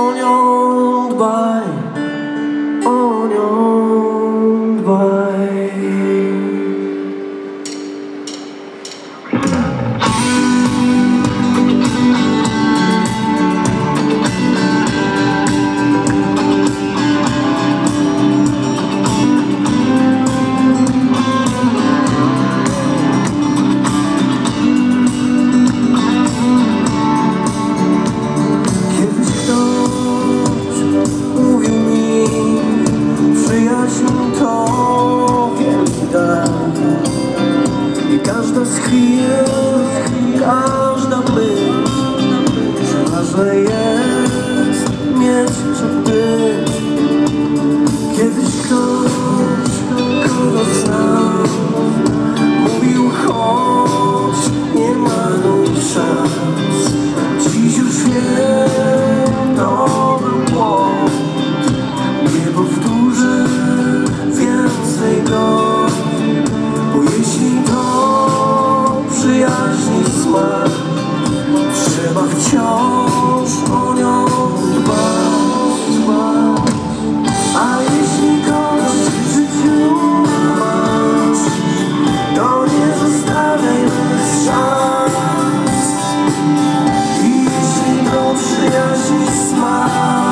o nią dbaj, o nią dbaj. I każda z chwil, każda myśl, że ważne jest mieć czy być. Kiedyś ktoś, kogo znam, mówił chodź, nie marnuj szans. Dziś już wiem, to był błąd, nie powtórzę więcej go. Bo jeśli to przyjaźni smak, trzeba wciąż o nią dbać. A jeśli kogoś w życiu masz, to nie zostawiaj bez szans. I jeśli to przyjaźni smak,